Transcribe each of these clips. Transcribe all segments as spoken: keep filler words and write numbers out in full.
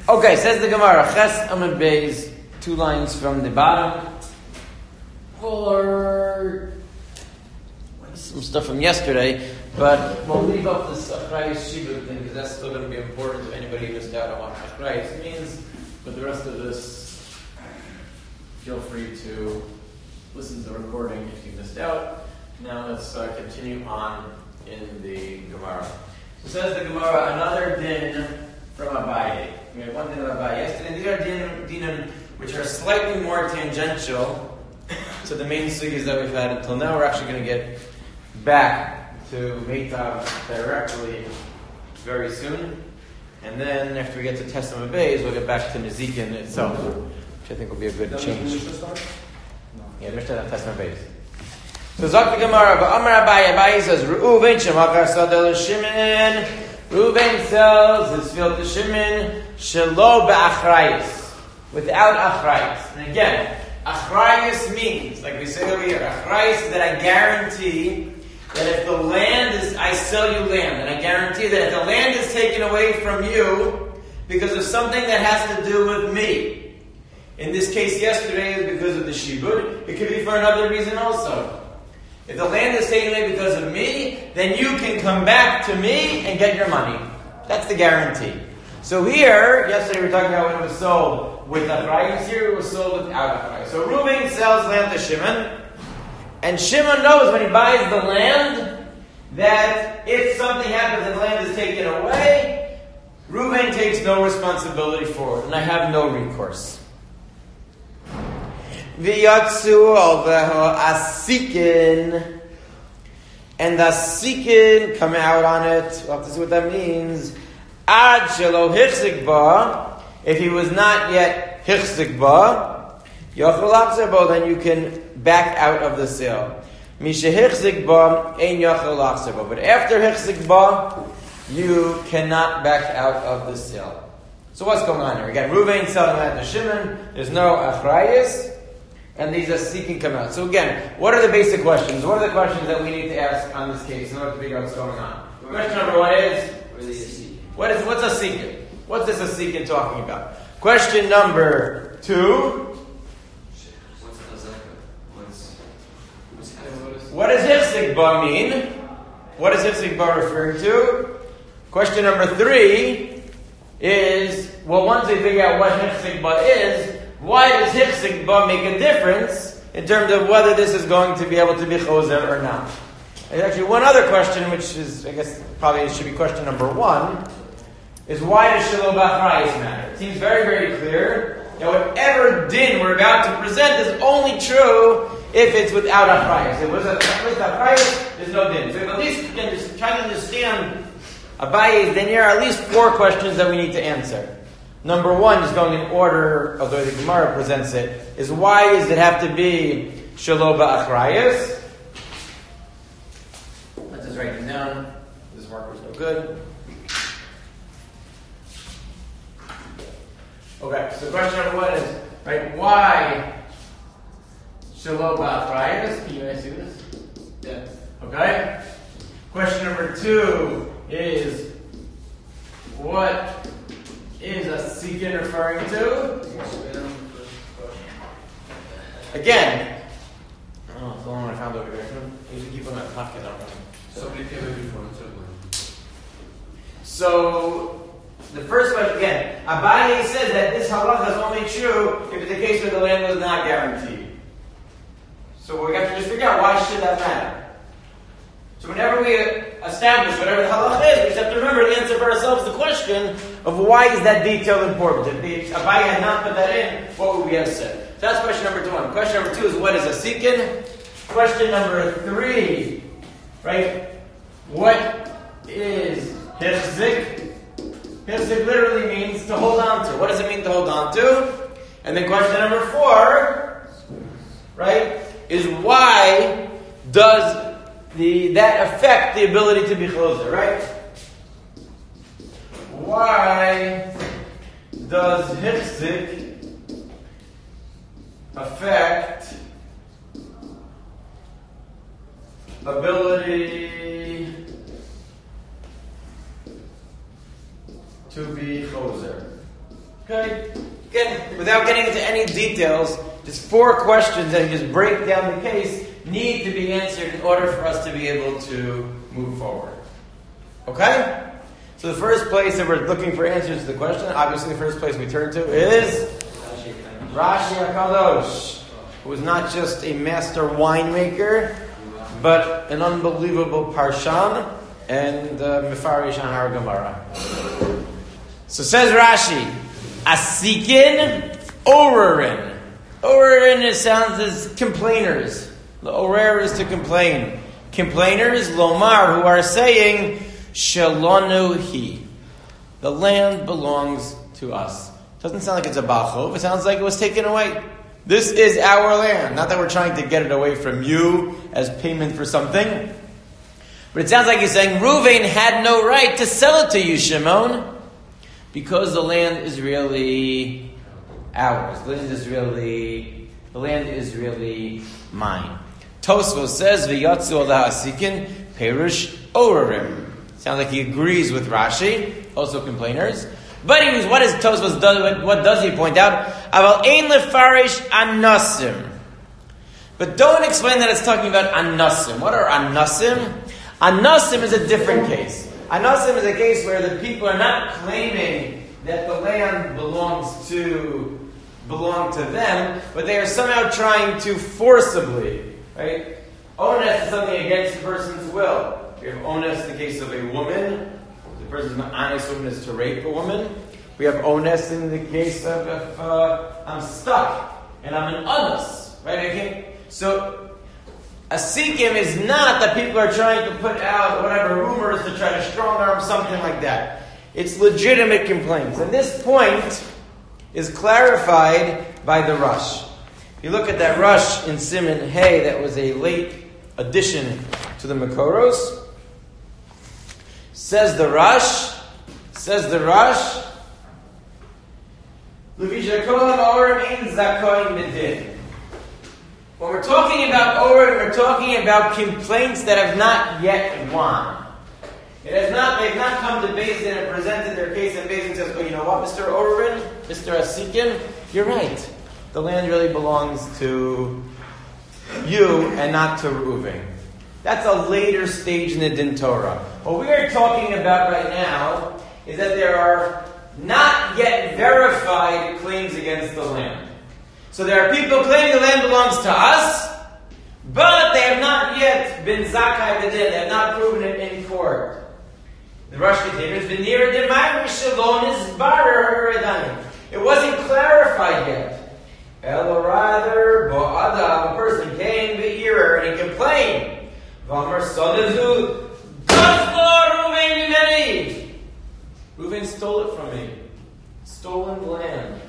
Okay, says the Gemara, Ches Amud Beis, two lines from the bottom, for some stuff from yesterday, but we'll leave up this Achrayus Shibud thing because that's still going to be important to anybody who missed out on what Achrayus means. But the rest of this, feel free to listen to the recording if you missed out. Now let's uh, continue on in the Gemara. So says the Gemara, another din from Abaye. We had one din of Abaye yesterday. These are din, dinim which are slightly more tangential to the main sugyas that we've had until now. We're actually going to get back to Meitav directly very soon. And then after we get to Tessim Abayes, we'll get back to Nezikin itself, which I think will be a good change. Yeah, there's Tessim Abayes. So Zok the Gemara, but Amar Abaye, Abaye says, Reuven Shemakar Sadel Shimon. Reuven sells his field to Shimon, Shelo Ba'achrayis, without Achrayis. And again, Achrayis means, like we say over here, Achrayis is that I guarantee that if the land is, I sell you land, and I guarantee that if the land is taken away from you because of something that has to do with me, in this case yesterday is because of the shibud, it could be for another reason also. If the land is taken away because of me, then you can come back to me and get your money. That's the guarantee. So here, yesterday we were talking about when it was sold with Achrayis, here it was sold without Achrayis. So Reuven sells land to Shimon, and Shimon knows when he buys the land that if something happens and the land is taken away, Reuven takes no responsibility for it, and I have no recourse. V'yatsu alveho asikin, and the asikin come out on it. We'll have to see what that means. Ad shelo hichzik ba, if he was not yet hichzik ba, yochel lachzer ba, then you can back out of the sale. Misha hichzik ba, ein yochel lachzer ba. But after hichzik ba, you cannot back out of the sale. So what's going on here? Again, Reuven selling land to Shimon. There's no achrayis. And these asikin come out. So again, what are the basic questions? What are the questions that we need to ask on this case in order to figure out what's going on? Question number one is, what is what's asikin? What's this asikin talking about? Question number two, what does hifzik ba mean? What is hifzik ba referring to? Question number three is, well, once they figure out what hifzik ba is, why does Hifzik Ba make a difference in terms of whether this is going to be able to be Choser or not? There's actually one other question, which is, I guess, probably should be question number one, is why does Shelo Ba'achrayis matter? It seems very, very clear that whatever din we're about to present is only true if it's without Achrayis. If it was with Achrayis, there's no din. So at least you can just try to understand Abaye's din here, at least four questions that we need to answer. Number one, is going in order of the way the Gemara presents it, is why does it have to be Shelo Ba'achrayis? Let's just write them down. This marker's no good. Okay, so question number one is, right, why Shelo Ba'achrayis? Can you guys see this? Yeah. Okay. Question number two is, what is a asikin referring to? Again, oh, it's the one I found over here. I usually keep them in my pocket. I don't know. Somebody came in before and said one. So, the first question, again, Abaye says that this halacha is only true if it's the case where the land was not guaranteed. So we have to just figure out why should that matter. So whenever we establish whatever the halacha is, we just have to remember to answer for ourselves the question of why is that detail important. If the Abaye had not put that in, what would we have said? So that's question number two. One. Question number two is what is a asikin? Question number three, right? What is hifzik? Hifzik literally means to hold on to. What does it mean to hold on to? And then question number four, right, is why does The, that affect the ability to be choser, right? Why does hifzik affect ability to be choser? Okay? Again, without getting into any details, just four questions that just break down the case need to be answered in order for us to be able to move forward. Okay? So the first place that we're looking for answers to the question, obviously the first place we turn to is Rashi HaKadosh, who is not just a master winemaker, but an unbelievable parshan and uh, Mefarish on our Gemara. So says Rashi, Asikin Orerin. Orerin, it sounds as complainers. The Orer is to complain. Complainers, Lomar, who are saying, Shalonu hi. The land belongs to us. Doesn't sound like it's a bachov. It sounds like it was taken away. This is our land. Not that we're trying to get it away from you as payment for something. But it sounds like he's saying, Reuven had no right to sell it to you, Shimon, because the land is really ours. The land is really, the land is really mine. Tosfos says, V'yatzu ala asikin perush orarim. Sounds like he agrees with Rashi, also complainers. But he was, what is Tosfos does? What does he point out? Aval ein lefarish anasim. But don't explain that it's talking about anasim. What are anasim? Anasim is a different case. Anasim is a case where the people are not claiming that the land belongs to belong to them, but they are somehow trying to forcibly, right? Onus is something against the person's will. We have onus in the case of a woman. The person's honest woman is to rape a woman. We have onus in the case of if uh, I'm stuck and I'm an onus, right? I can't. So a sikim is not that people are trying to put out whatever rumors to try to strong arm something like that. It's legitimate complaints, and this point is clarified by the Rush. If you look at that Rush in Siman Hay, that was a late addition to the Makoros. Says the Rush, says the Rush, when we're talking about Oren, we're talking about complaints that have not yet won. It has not, they've not come to Beis Din and presented their case, and Beis Din says, oh, you know what, Mister Oren, Mister Asikim, you're right. The land really belongs to you and not to Reuven. That's a later stage in the Din Torah. What we are talking about right now is that there are not yet verified claims against the land. So there are people claiming the land belongs to us, but they have not yet been zakai b'din. They have not proven it in court. The Rosh continues, "V'nira d'mayim shalom is barer redani." It wasn't clarified yet. Ela rather, bo'adam, a person came v'hirer and he complained. V'amar sadazu, Gazla Reuven mimeni. Reuven stole it from me. Stolen land.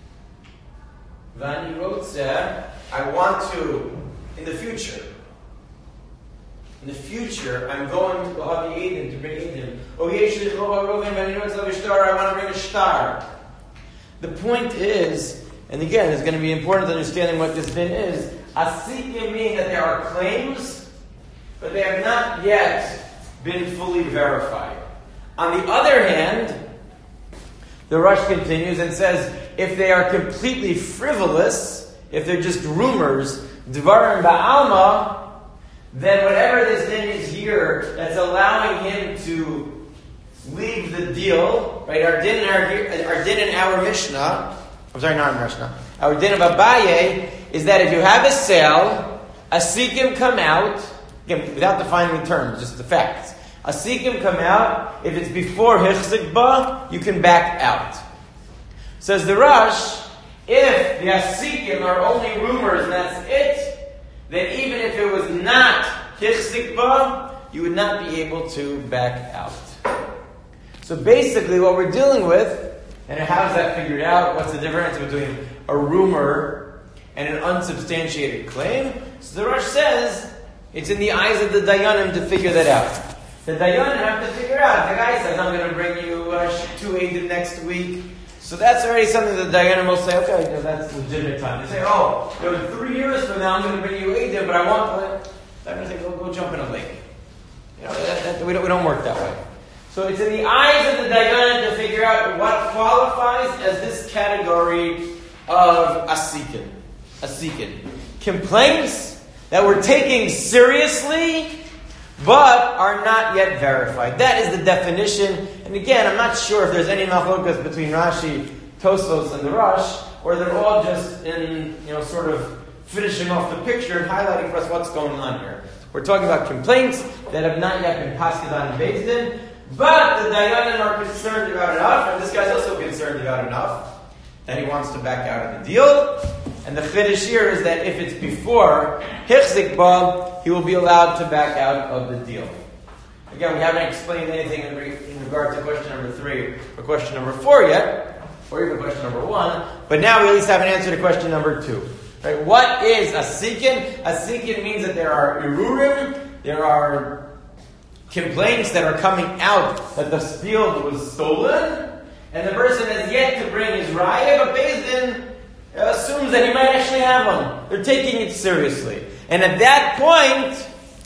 Vani wrote, I want to, in the future, in the future, I'm going to have the Eden, to bring Eden. Oh, Yeshua, Reuven, Vani wrote, I want to bring a star. The point is, and again, it's going to be important understanding what this din is. Asikim mean that there are claims, but they have not yet been fully verified. On the other hand, the Rush continues and says, if they are completely frivolous, if they're just rumors, Dvarim Ba'alma, then whatever this din is here that's allowing him to leave the deal, right? Our din in our, our din in our Mishnah, I'm sorry, not our Mishnah, our din of Abaye is that if you have a sale, a Asikim come out, again, without defining the terms, just the facts. A Asikim come out, if it's before Hichzik Ba, you can back out. Says the Rush, if the Asikim are only rumors and that's it, then even if it was not Hichzik Ba, you would not be able to back out. So basically what we're dealing with, and how's that figured out? What's the difference between a rumor and an unsubstantiated claim? So the Rush says, it's in the eyes of the Dayanim to figure that out. The Dayanim have to figure out. The guy says, I'm going to bring you uh, two Eidim next week. So that's already something that the Dayanim will say, okay, you know, that's legitimate time. They say, oh, you know, three years from now I'm going to bring you Eidim, but I want... They're going to say, go, go jump in a lake. You know, that, that, we, don't, we don't work that way. So So it's in the eyes of the Dayan to figure out what qualifies as this category of asikin. Asikin. Complaints that we're taking seriously, but are not yet verified. That is the definition. And again, I'm not sure if there's any machlokas between Rashi, Tosfos, and the Rosh, or they're all just in, you know, sort of finishing off the picture and highlighting for us what's going on here. We're talking about complaints that have not yet been passed on and based in, but the Dayanim are concerned about enough, and this guy's also concerned about enough, that he wants to back out of the deal. And the chiddush here is that if it's before Hichzik Ba, he will be allowed to back out of the deal. Again, we haven't explained anything in, re- in regard to question number three or question number four yet, or even question number one, but now we at least have an answer to question number two. Right? What is a sikin? A sikin means that there are irurim, there are complaints that are coming out that the field was stolen, and the person has yet to bring his raya, but Beis Din assumes that he might actually have one. They're taking it seriously. And at that point,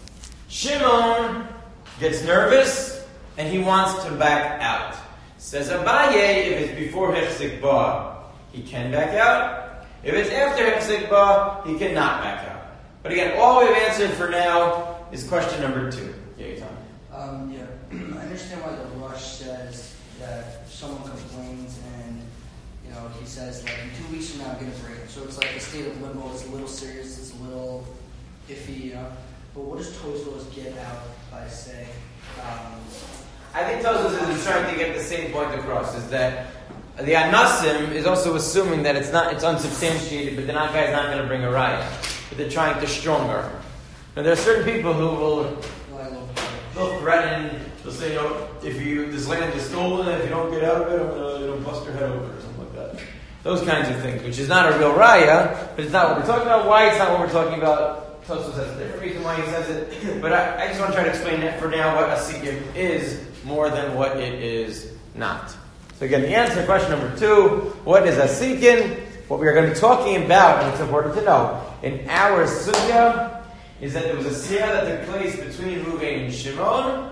Shimon gets nervous, and he wants to back out. Says Abaye, if it's before Hichzik Ba, he can back out. If it's after Hichzik Ba, he cannot back out. But again, all we've answered for now is question number two. Yeah, Tom. Um, yeah, I understand why the Rush says that if someone complains and, you know, he says, like, in two weeks from now I'm going to bring it. So it's like a state of limbo. It's a little serious. It's a little iffy, you know. But what does Tosfos get out by saying? Um, I think Tosfos is trying to get the same point across, is that the Anasim is also assuming that it's not it's unsubstantiated, but the not guy is not going to bring a raya. But they're trying to stronger. Now there are certain people who will they'll threaten, they'll say, you know, if you this land is stolen, if you don't get out of it, I'm going to you know, bust your head open or something like that. Those kinds of things, which is not a real raya, but it's not what we're talking about. Why it's not what we're talking about? Tosfos has a different reason why he says it. But I, I just want to try to explain that for now what a sikim is more than what it is not. So again, the answer to question number two, what is a sikin? What we are going to be talking about, and it's important to know, in our sugya, is that there was a siyah that took place between Reuven and Shimon.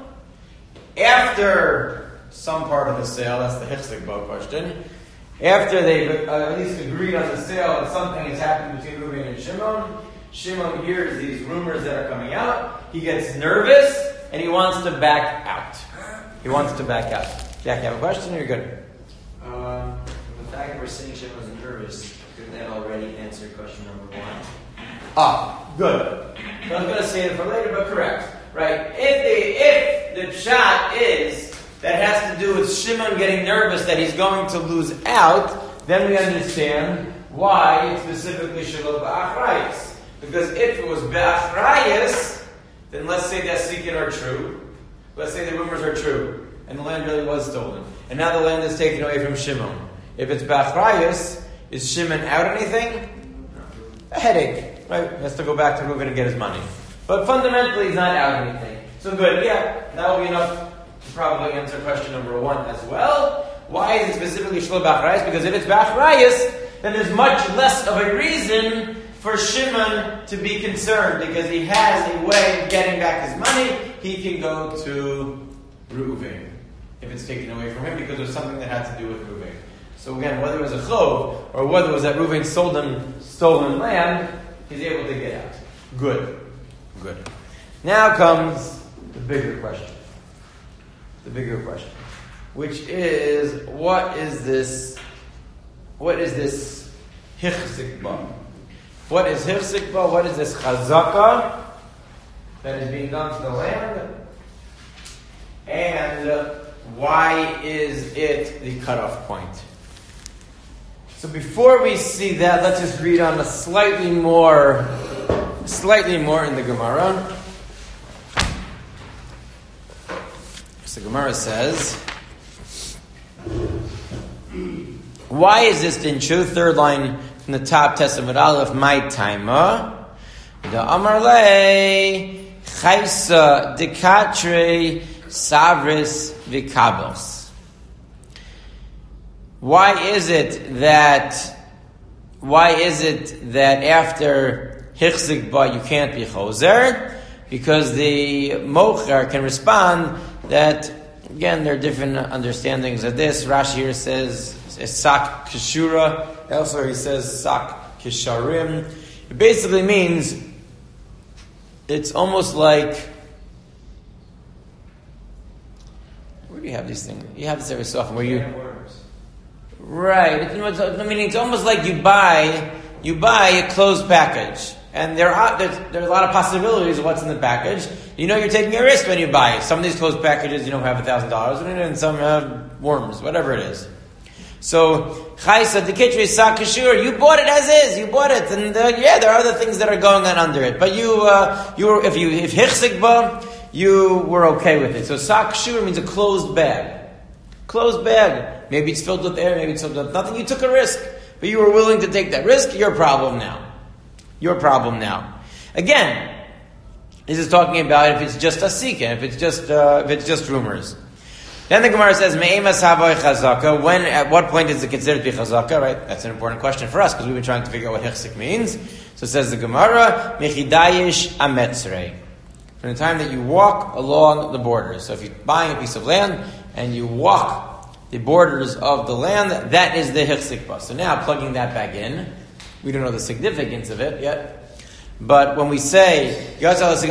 After some part of the sale, that's the Hichzik Ba question, after they've uh, at least agreed on the sale and something has happened between Reuven and Shimon, Shimon hears these rumors that are coming out, he gets nervous, and he wants to back out. He wants to back out. Jack, you have a question or you're good? Um, the fact that we're saying Shimon was nervous, couldn't that already answer question number one? Ah, good. So I was going to say it for later, but correct. Right? If the, if the shot is that has to do with Shimon getting nervous that he's going to lose out, then we understand why it's specifically Shalom Ba'achrayas. Because if it was Ba'achrayas, then let's say that Sikin are true. Let's say the rumors are true. And the land really was stolen. And now the land is taken away from Shimon. If it's Ba'achrayas, is Shimon out anything? A headache. Right? He has to go back to Reuven and get his money. But fundamentally, he's not out anything. So good. Yeah, that will be enough to probably answer question number one as well. Why is it specifically Shalom Ba'achrayas? Because if it's Ba'achrayas, then there's much less of a reason for Shimon to be concerned. Because he has a way of getting back his money. He can go to Reuven if it's taken away from him because of something that had to do with Reuven. So again, whether it was a chov or whether it was that Reuven sold him stolen land, he's able to get out. Good. Good. Now comes the bigger question. The bigger question. Which is, what is this, what is this Hichzik Ba? What is Hichzik Ba? What is this chazaka that is being done to the land? And uh, why is it the cutoff point? So before we see that, let's just read on a slightly more, slightly more in the Gemara. So the Gemara says, why is this in true? Third line from the top, Testament Aleph, my taima. The Amar Le Chaisa Dekatre Savris Vikabos. Why is it that why is it that after Hichzik Ba you can't be Choser? Because the Mocher can respond that Again, there are different understandings of this. Rashi here says sak kishura. Elsewhere he says sak kisharim. It basically means it's almost like, where do you have these things? You have this every so often where you right. It's, I mean, it's almost like you buy you buy a closed package. And there are there's, there's a lot of possibilities of what's in the package. You know you're taking a risk when you buy it. Some of these closed packages, you know, have a thousand dollars in it, and some have worms, whatever it is. So Chaysa the Kitri Sakashur, you bought it as is. You bought it, and uh, yeah, there are other things that are going on under it. But you uh, you were if you if Hichsikba, you were okay with it. So Sakashur means a closed bag, closed bag. Maybe it's filled with air, maybe it's filled with nothing. You took a risk, but you were willing to take that risk. Your problem now. Your problem now. Again, this is talking about if it's just a sika, if it's just uh, if it's just rumors. Then the Gemara says, "Me'emas havoy chazaka." When, at what point is it considered to be chazaka? Right, that's an important question for us because we've been trying to figure out what hichsik means. So it says the Gemara, "Mechidayish ametzrei." From the time that you walk along the borders. So if you're buying a piece of land and you walk the borders of the land, that is the hichsik. So now plugging that back in. We don't know the significance of it yet. But when we say, as long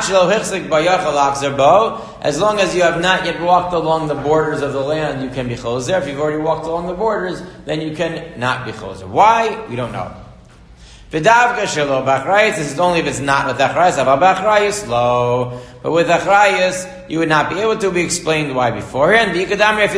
as you have not yet walked along the borders of the land, you can be choser. If you've already walked along the borders, then you can not be choser. Why? We don't know. This is only if it's not with achrayus. But with achrayus, you would not be able to be explained why beforehand. That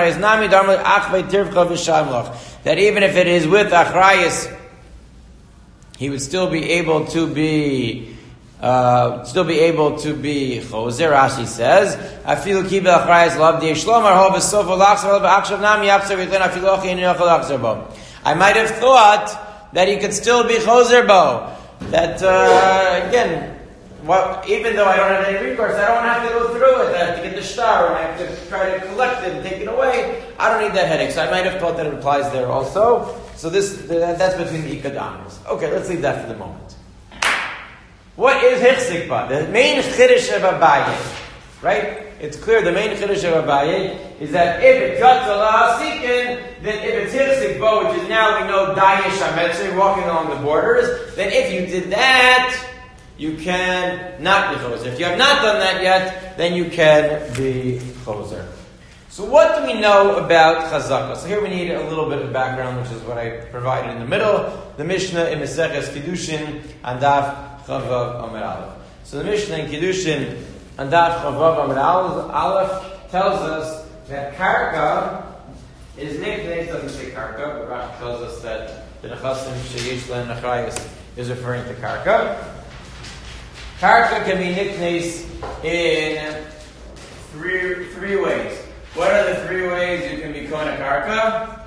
even if it is with achrayus, he would still be able to be, uh, still be able to be choser. Rashi says, "Afilu kibel achrayus lav de'ishlomar ho v'sof olachzer v'achshav nam yapser v'yiten afilu ochi inu yochel achzer bo." I might have thought that he could still be choser bo. That uh, again, well, even though I don't have any recourse, I don't have to go through it. I have to get the star, and I have to try to collect it and take it away. I don't need that headache. So I might have thought that it applies there also. So this that's between the ikadamas. Okay, let's leave that for the moment. What is hichsikba? The main chiddush of Abaye, right? It's clear the main chiddush of Abaye is that if it's yatzala sikin, then if it's hichsikba, which is now we know dayish hametzri, walking along the borders, then if you did that, you can not be choser. If you have not done that yet, then you can be choser. So what do we know about chazaka? So here we need a little bit of background, which is what I provided in the middle. The Mishnah in Maseches Kiddushin and Daf Chavav Amud Aleph. So the Mishnah in Kiddushin and Daf Chavav Amud Aleph tells us that karka is nicknamed. Doesn't say karka, but Rashi tells us that the nechasim sheyesh len achrayus is referring to karka. Karka can be nicknamed in three three ways. What are the three ways you can be Kona Karka?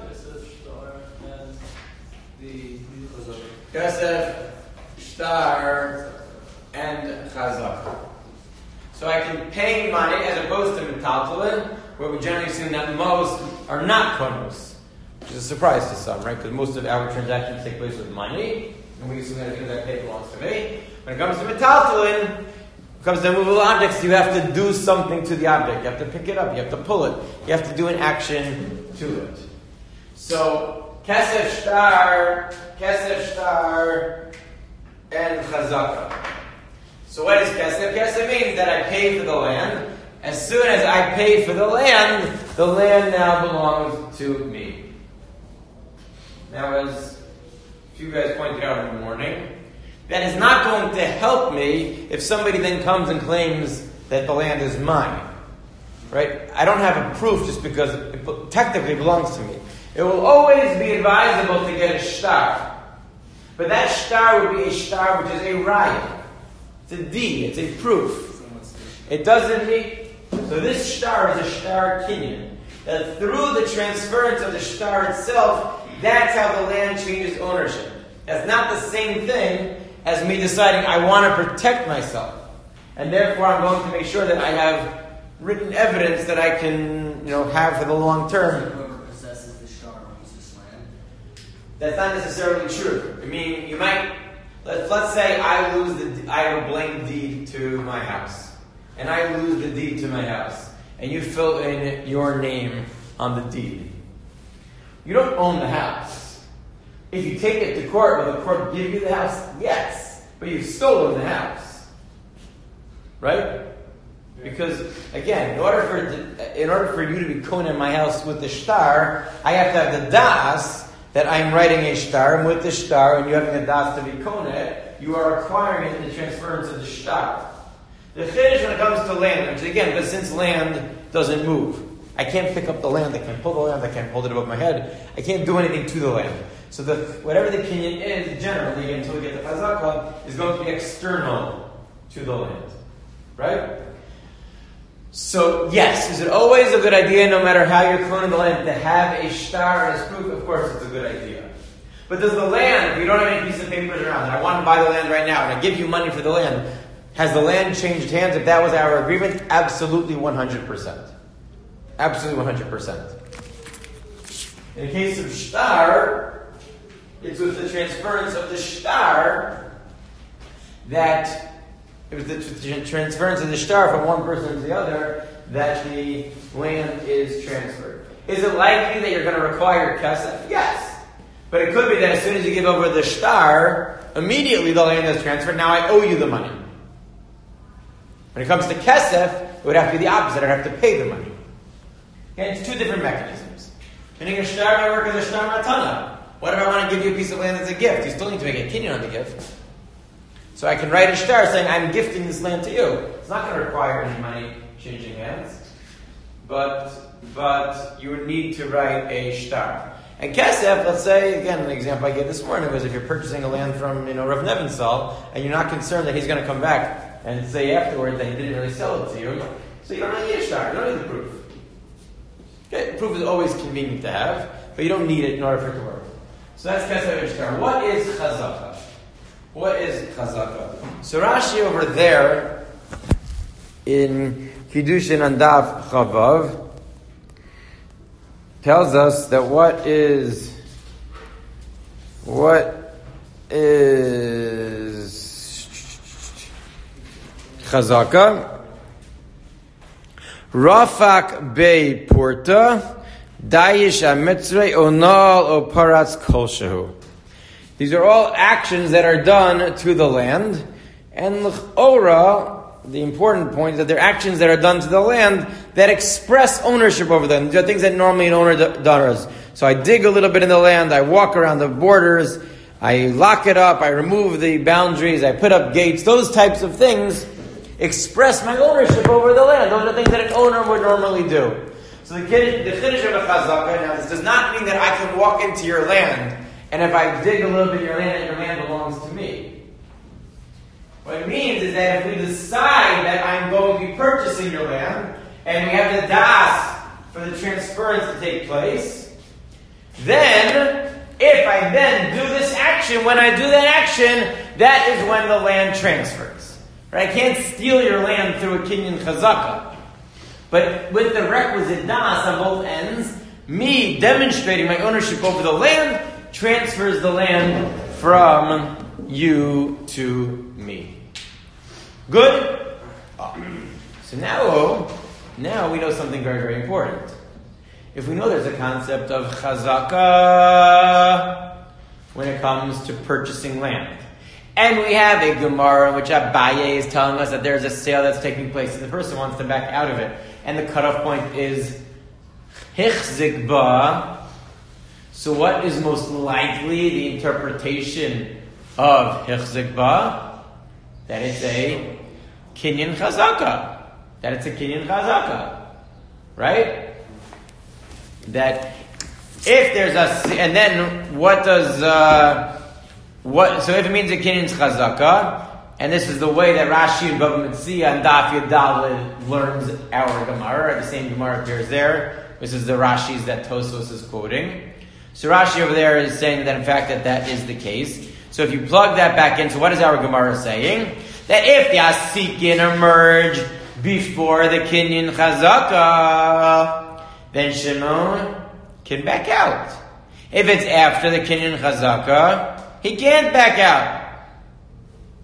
Kesef, Shtar, and Chazak. So I can pay money as opposed to Metaltalin, where we generally assume that most are not Konos. Which is a surprise to some, right? Because most of our transactions take place with money, and we assume that everything that I pay belongs to me. When it comes to Metaltalin, when it comes to movable objects, you have to do something to the object. You have to pick it up. You have to pull it. You have to do an action to it. So, Kesef Shtar, Kesef Shtar, and Chazaka. So what is Kesef? Kesef means that I pay for the land. As soon as I pay for the land, the land now belongs to me. Now, as a few guys pointed out in the morning, that is not going to help me if somebody then comes and claims that the land is mine. Right? I don't have a proof just because it technically belongs to me. It will always be advisable to get a shtar. But that shtar would be a shtar which is a raya. It's a deed. It's a proof. It doesn't mean... So this shtar is a shtar kinyan. That through the transference of the shtar itself, that's how the land changes ownership. That's not the same thing as me deciding I want to protect myself. And therefore I'm going to make sure that I have written evidence that I can, you know, have for the long term. Whoever possesses the shtar owns this land. That's not necessarily true. I mean, you might, let's, let's say I lose the, I have a blank deed to my house. And I lose the deed to my house. and you fill in your name on the deed. You don't own the house. If you take it to court, will the court give you the house? Yes, but you've stolen the house, right? Because again, in order for in order for you to be koneh my house with the shtar, I have to have the das that I'm writing a shtar, and with the shtar, and you having a das to be koneh, you are acquiring it in the transference of the shtar. The chiddush when it comes to land, which again, but since land doesn't move, I can't pick up the land, I can't pull the land, I can't hold it above my head, I can't do anything to the land. So the whatever the kinyan is, generally, again, until we get the chazaka, is going to be external to the land. Right? So, yes, is it always a good idea, no matter how you're cloning the land, to have a shtar as proof? Of course it's a good idea. But does the land, if you don't have any piece of papers around, and I want to buy the land right now, and I give you money for the land, has the land changed hands if that was our agreement? Absolutely one hundred percent. Absolutely one hundred percent. In the case of shtar, it's with the transference of the shtar that it was the transference of the shtar from one person to the other that the land is transferred. Is it likely that you're going to require kesef? Yes. But it could be that as soon as you give over the shtar, immediately the land is transferred. Now I owe you the money. When it comes to kesef, it would have to be the opposite. I'd have to pay the money. Okay, it's two different mechanisms. Meaning a shtar may work as a shtar matana. What if I want to give you a piece of land as a gift? You still need to make a kinyan on the gift. So I can write a shtar saying, I'm gifting this land to you. It's not going to require any money changing hands. But but you would need to write a shtar. And kesef, let's say, again, an example I gave this morning was if you're purchasing a land from, you know, Rav Nebenzahl, and you're not concerned that he's going to come back and say afterwards that he didn't really sell it to you, so you don't really need a shtar. You don't need the proof. Okay, proof is always convenient to have, but you don't need it in order for it to work. So that's kesef and shtar. What is chazaka? What is chazaka? So Rashi over there in Kiddushin and Daf Chavav tells us that what is what is chazaka? Rafak Bei Porta Dayish Amitzrei Onal O Paratz Kolshahu. These are all actions that are done to the land, and l'chora, the important point is that they're actions that are done to the land that express ownership over them. These are things that normally an owner does. So I dig a little bit in the land, I walk around the borders, I lock it up, I remove the boundaries, I put up gates. Those types of things express my ownership over the land. Those are things that an owner would normally do. So the chiddush of a chazaka, now this does not mean that I can walk into your land and if I dig a little bit in your land, your land belongs to me. What it means is that if we decide that I'm going to be purchasing your land, and we have the das for the transference to take place, then, if I then do this action, when I do that action, that is when the land transfers. Right? I can't steal your land through a kinyan chazaka. But with the requisite das on both ends, me demonstrating my ownership over the land transfers the land from you to me. Good? Oh. So now, now we know something very, very important. If we know there's a concept of chazaka when it comes to purchasing land, and we have a Gemara in which Abaye is telling us that there's a sale that's taking place and the person wants to back out of it, and the cutoff point is hichzik ba. So what is most likely the interpretation of hichzik ba? That it's a kinyan chazaka. That it's a kinyan chazaka. Right? That if there's a... And then what does... Uh, what? So if it means a kinyan chazaka, and this is the way that Rashi and Bava Metzia and Daf Yadalid learns our Gemara, the same Gemara appears there. This is the Rashis that Tosfos is quoting. So Rashi over there is saying that in fact that that is the case. So if you plug that back in, so what is our Gemara saying? That if the Asikin emerge before the Kinyan Chazaka, then Shimon can back out. If it's after the Kinyan Chazaka, he can't back out.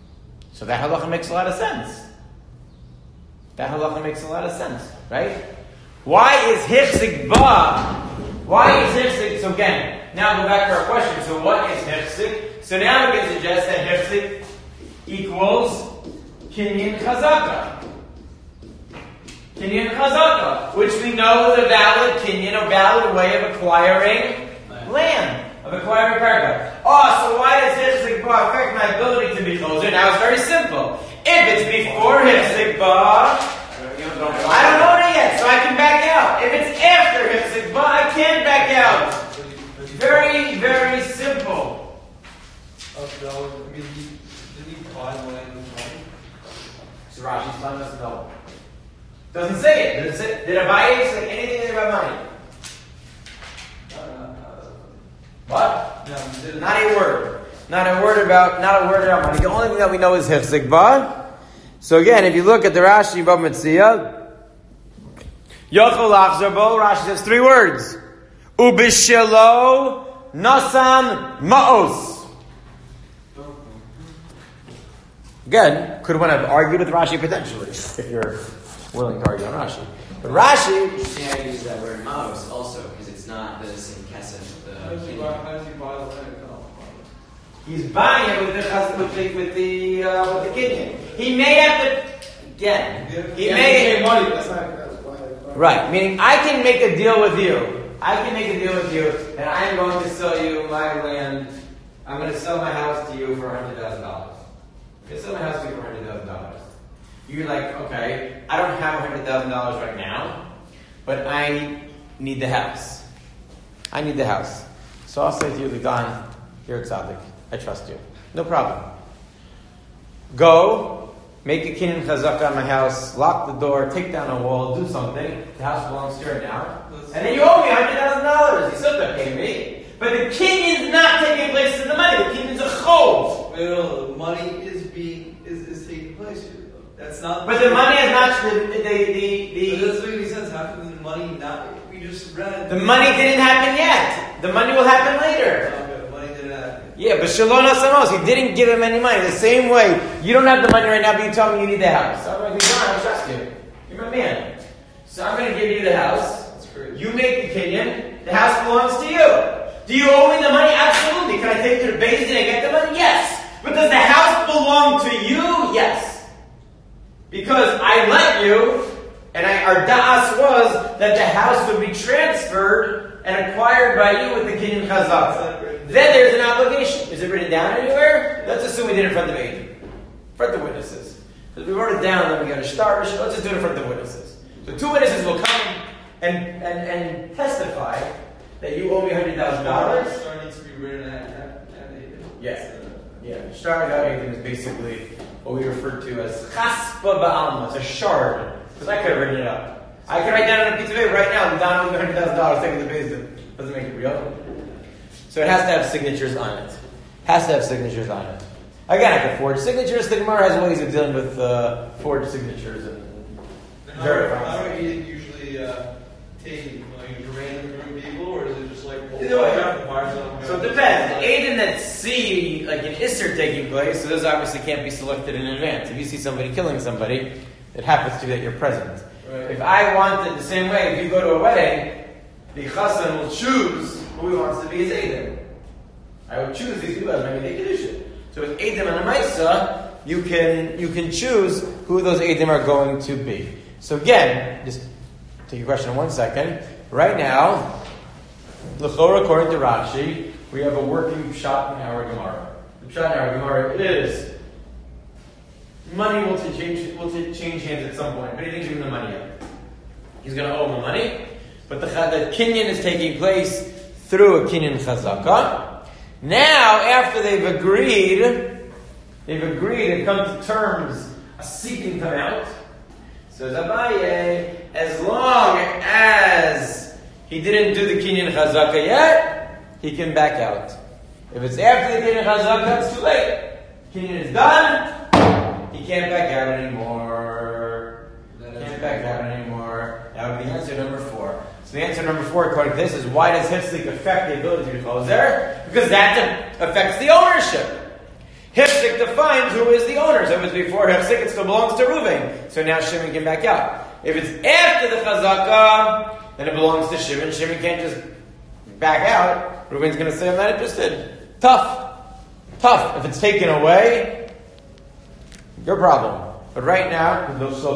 So that halacha makes a lot of sense. That halacha makes a lot of sense, right? Why is Hifzik Ba? Why is Hifzik? So again, now go back to our question. So what is Hifzik? So now we can suggest that Hifzik equals Kinyan Chazaka. Kinyan Chazaka, which we know is a valid Kinyan, a valid way of acquiring land, of acquiring karka. Oh, so why does Hifzik Ba affect my ability to be closer? Now it's very simple. If it's before Hifzik Ba, I don't own it yet, so I can back out. If it's after Hifzik Ba, I can't back out. Very, very simple. Oh, so, I mean, did he buy the land with money? So Rashi's telling us no. Doesn't say it. Does it say, did Abaye say anything about money? What? No, Not a word. Not a word about. Not a word about money. The only thing that we know is Hifzik Ba. So again, if you look at the Rashi Bava Metzia, Yochel Achzor Bo, Rashi says three words: Ubishelo Nasan Maos. Again, could one have argued with Rashi potentially, if you're willing to argue on Rashi? But Rashi, Interesting how you use that word maos also, because it's not the same kesef. How does he buy, how does he buy the land? he's buying it with the chaz- with the with the uh, with the Kinyan. He may have to again. He may money. That's not. That's why. Right, meaning I can make a deal with you. I can make a deal with you, and I'm going to sell you my land. I'm going to sell my house to you for one hundred thousand dollars. I'm going to sell my house to you for one hundred thousand dollars. You're like, okay, I don't have one hundred thousand dollars right now, but I need the house. I need the house. So I'll say to you, Lidan, you're a tzaddik. I trust you. No problem. Go, make a kinyan chazaka on my house, lock the door, take down a wall, do something. The house belongs to you now. And then you owe me one hundred thousand dollars. You still have to pay me. But the kinyan's not taking place in the money. The kinyan's a chov. Well, the money is being is, is taking place here. That's not. But the money is not the the the, the, But that doesn't make any sense. How can the money not? We just read. the money didn't happen yet. The money will happen later. Okay, the money didn't happen. Yeah, but Shalom Asamos, you didn't give him any money. The same way, you don't have the money right now, but you tell me you need the house. I'm like, John, I trust you. You're my man. So I'm going to give you the house. That's crazy. You make the kinyan. The house belongs to you. Do you owe me the money? Absolutely. Can I take it to the base and get the money? Yes. But does the house belong to you? Yes. Because I let you, and I, our da'as was that the house would be transferred and acquired by you with the kinyan chazak. Then there's an obligation. Is it written down anywhere? Let's assume we did it in front of eight. In front of witnesses. Because we wrote it down, then we got to start. Let's just do it in front of witnesses. So two witnesses will come and, and, and testify that you owe me one hundred thousand dollars. Star needs to be written at at at eight. Yes. Yeah. Shtar Gavin is basically what we refer to as chaspa ba'alma. It's a shard. Because I could have written it up. I could write down on a piece of paper right now, Don owes me one hundred thousand dollars, taking the basement. Doesn't make it real. So it has to have signatures on it. Has to have signatures on it. Again, I can forge signatures. The Gemara has ways of dealing with uh, forged signatures and How verifying. how do you usually uh, take like a random group of people, or is it just like well, Either way. I have to fire someone? So it depends. The Aiden that see like an Isser taking place, so those obviously can't be selected in advance. If you see somebody killing somebody, it happens to be that you're present. Right. If I want it the same way, if you go to a wedding, the chassan will choose who he wants to be his Aiden. I would choose these people as maybe they Kedushin. So with Adim and a Maisa, you can you can choose who those Adim are going to be. So again, just take your question in one second. Right now, L'chora, according to Rashi, we have a working shot in our Gemara. The shot in our Gemara is money will to change will to change hands at some point, but he didn't give him the money yet. He's going to owe him the money, but the, the kinyan is taking place through a kinyan chazaka. Now, after they've agreed, they've agreed, they've come to terms, a seed can come out. So Abaye, as long as he didn't do the kinyan chazaka yet, he can back out. If it's after the kinyan chazaka, it's too late. Kinyan is done, he can't back out anymore. Can't back out anymore. That would be answer number four. So the answer number four, according to this, is why does Hifzik affect the ability to close there? Because that affects the ownership. Hifzik defines who is the owner. So if it's before Hifzik, it still belongs to Reuven. So now Shimon can back out. If it's after the chazaka, then it belongs to Shimon. Shimon can't just back out. Reuben's going to say, I'm not interested. Tough. Tough. If it's taken away, your problem. But right now,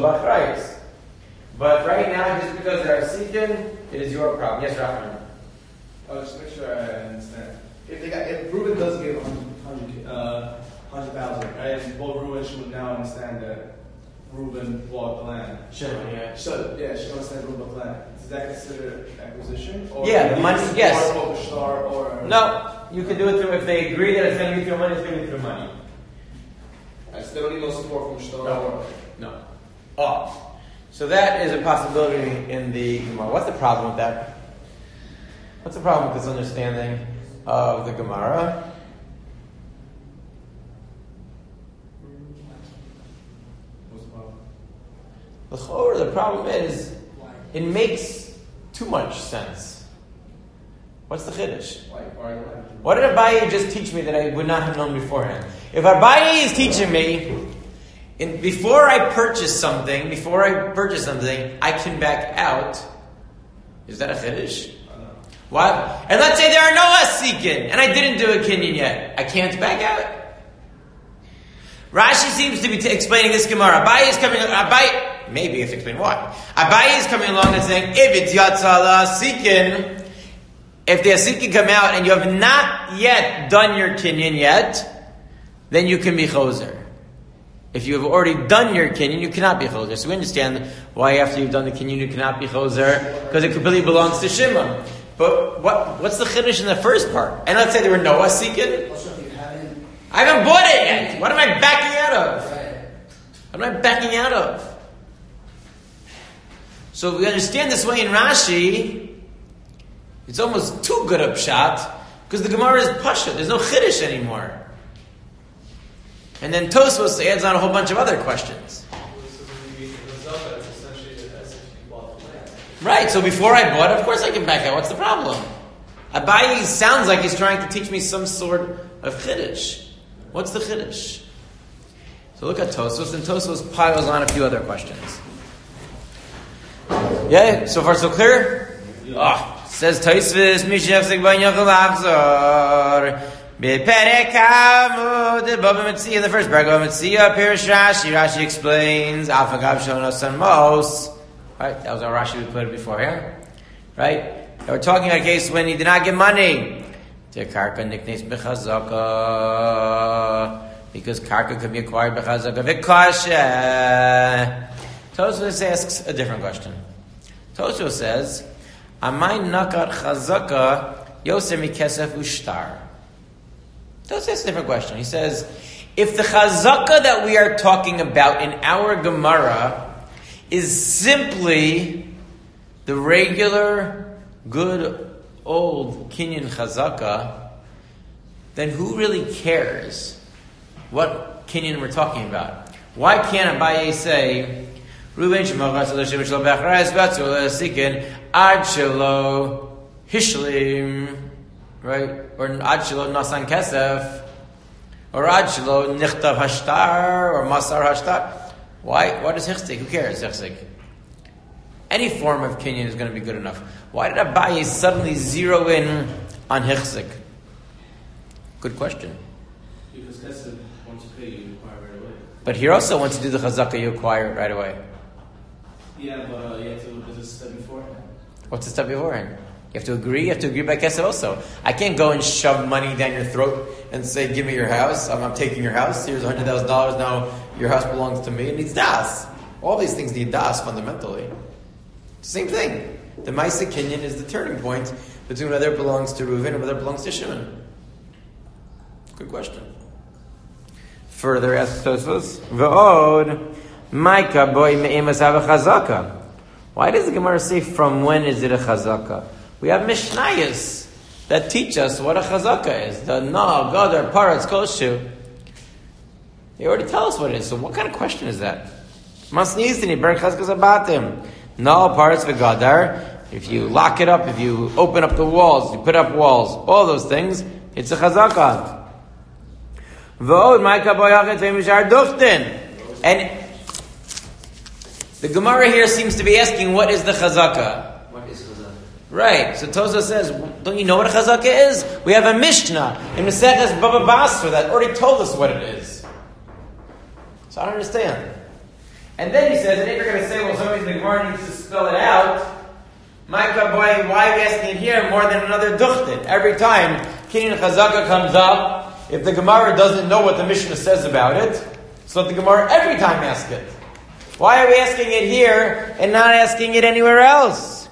but right now, just because they are seeking, it is your problem. Yes, Rahman. I'll just make sure I understand. If they got, if Reuben does give hundred, uh, hundred thousand, right? And both Reuben and Shimon now understand that Reuben bought the land. Shimon, yeah. So yeah, she understands Reuben bought the land. Is that considered acquisition? Or Yeah, the money. Yes. Or Shtar, or No, you can do it through. If they agree that it's going to be through money, it's going to be through money. I still need no support from Shtar. No. No. Oh. So that is a possibility in the Gemara. What's the problem with that? What's the problem with this understanding of the Gemara? What's the problem? The chor, the problem is, it makes too much sense. What's the chiddush? Why? Why? What did Abaye just teach me that I would not have known beforehand? If Abaye is teaching me, in, before I purchase something, before I purchase something, I can back out. Is that a chiddush? Why? And let's say there are no asikin, and I didn't do a kinyan yet. I can't back out. Rashi seems to be t- explaining this Gemara. Abaye is coming. Abaye, maybe if explain why. Abaye is coming along and saying, if it's yatzala asikin, if the asikin come out and you have not yet done your kinyan yet, then you can be choser. If you have already done your kinyan, you cannot be choser. So we understand why after you've done the kinyan you cannot be choser, because it completely belongs to Shimon. But what what's the chiddush in the first part? And let's say there were no asikin. Also, if you haven't, I haven't bought it yet. What am I backing out of? right. What am I backing out of? So if we understand this way in Rashi, it's almost too good a pshat, because the Gemara is pasha. There's no chiddush anymore. And then Tosfos adds on a whole bunch of other questions. Right, so before I bought, of course I can back out. What's the problem? Abaye sounds like he's trying to teach me some sort of chiddush. What's the chiddush? So look at Tosfos, and Tosfos piles on a few other questions. Yeah, so far so clear? Ah, says Tosfos, Mishnah Efsek Ban Yochel Achzor. Beperek Hamud, Baba Metzia, in the first paragraph, Metzia, Pirish Rashi. Rashi explains, Afagav Shonos Mos. Right, that was our Rashi we put it before here. Right? And we're talking about a case when he did not get money. Karka niknes bechazaka. Because Karka could be acquired bechazaka. Vikasha. Tosfos asks a different question. Tosfos says, Amay nakar chazaka yoser mikesef ushtar. Tosfos asks a different question. He says, if the chazaka that we are talking about in our Gemara is simply the regular, good, old kinyan chazaka, then who really cares what kinyan we're talking about? Why can't Abaye say, Reuben shemachas l'shem shelo b'achrayis b'atzu l'asikin ad shelo hishlim, right? Or ad shelo nasan kesef, or ad shelo nichtav hashtar, or masar hashtar. Why? What is hichzik? Who cares, hichzik? Any form of kinyan is going to be good enough. Why did Abaye suddenly zero in on hichzik? Good question. Because Kesed wants to pay you acquire right away. But he also wants to do the chazaka, you acquire it right away. Yeah, but uh, you have to do this step beforehand. What's the step beforehand? You have to agree. You have to agree by kesef also. I can't go and shove money down your throat and say, "Give me your house. I'm, I'm taking your house. Here's one hundred thousand dollars. Now your house belongs to me." It needs das. All these things need das fundamentally. Same thing. The Maisa Kinyan is the turning point between whether it belongs to Reuven and whether it belongs to Shimon. Good question. Further asks Tosfos, "V'od Micah boy me'emas have a chazaka." Why does the Gemara say from when is it a chazaka? We have Mishnayos that teach us what a chazaka is. The no, gadar, paratz, koshu. They already tell us what it is. So what kind of question is that? Masnizini, ber chazkas abatim. No, paratz v'gadar. If you lock it up, if you open up the walls, you put up walls, all those things, it's a chazaka. V'od ma'ika boyachet ve'mishar duchtin. And The Gemara here seems to be asking, what is the chazaka? What is chazaka? Right. So Tosfos says, don't you know what a chazaka is? We have a Mishnah in Maseches Baba Basra that already told us what it is. So I don't understand. And then he says, and if you're going to say, well, somebody in the Gemara needs to spell it out, Micah, boy, why are we asking it here more than another duchtin? Every time Kinyan Chazaka comes up, if the Gemara doesn't know what the Mishnah says about it, so let the Gemara every time ask it. Why are we asking it here and not asking it anywhere else?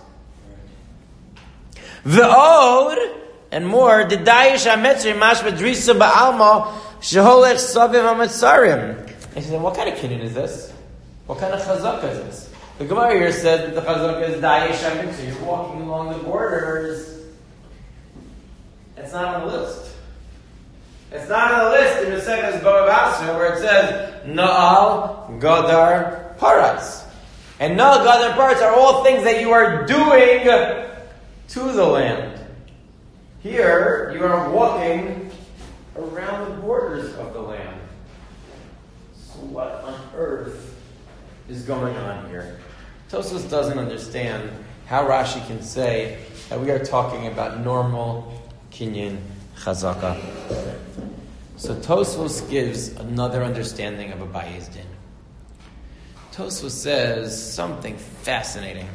V'od, and more, the Dayish HaMetzri Mashma Drisa Ba'alma Sheholech Saviv HaMetzarim. He said, what kind of kinyan is this? What kind of chazaka is this? The Gemara here says that the chazaka is Dayish HaMetzri. You're walking along the borders. It's not on the list. It's not on the list in the Maseches Baba Basra where it says Na'al Gadar Paras. And Na'al Gadar Paras are all things that you are doing to the land. Here, you are walking around the borders of the land. So what on earth is going on here? Tosfos doesn't understand how Rashi can say that we are talking about normal kinyan chazaka. So Tosfos gives another understanding of Abaye's din. Tosfos says something fascinating.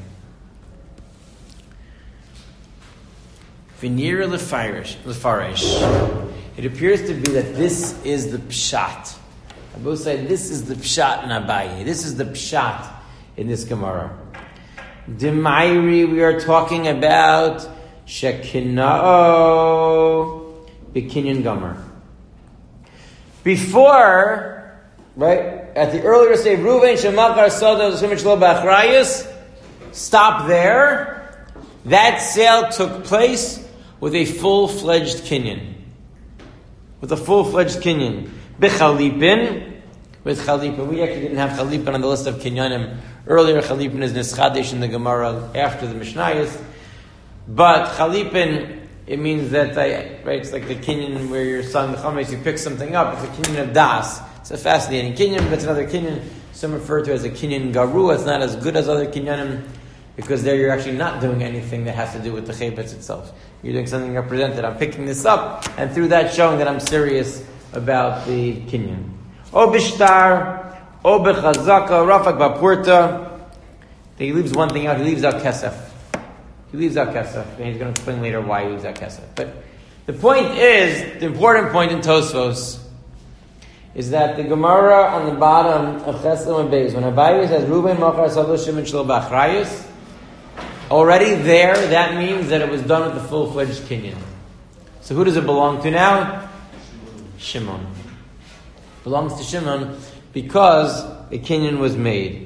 V'nira lefarish. It appears to be that this is the pshat. Abu said this is the pshat in Abaye. This is the pshat in this Gemara. D'mayri, we are talking about shekinao b'kinyan gomer. Before, right, at the earlier stage, Ruvain shemakar soda l'shemich lo b'achrayus, stop there. That sale took place with a full-fledged kinyan. With a full-fledged kinyan. B'chalipin, with chalipin. We actually didn't have chalipin on the list of kinyanim. Earlier, chalipin is nischadesh in the Gemara after the Mishnayos. But chalipin, it means that, I, right, it's like the kinyan where you're selling the chametz, you pick something up. It's a kinyan of das. It's a fascinating kinyan, but it's another kinyan. Some refer to it as a kinyan garu. It's not as good as other kinyanim, because there you're actually not doing anything that has to do with the chaypetz itself. You're doing something represented. I'm picking this up, and through that showing that I'm serious about the kinyan. O bishtar, o bechazaka, rafak bapurta. He leaves one thing out. He leaves out kesef. He leaves out kesef, and he's going to explain later why he leaves out kesef. But the point is, the important point in Tosfos is that the Gemara on the bottom of Chesed and Beis, when Abaye says Ruben machar sado shimon shlo b'achrayus, already there that means that it was done with the full-fledged kinyan. So who does it belong to now? Shimon. It belongs to Shimon because the kinyan was made.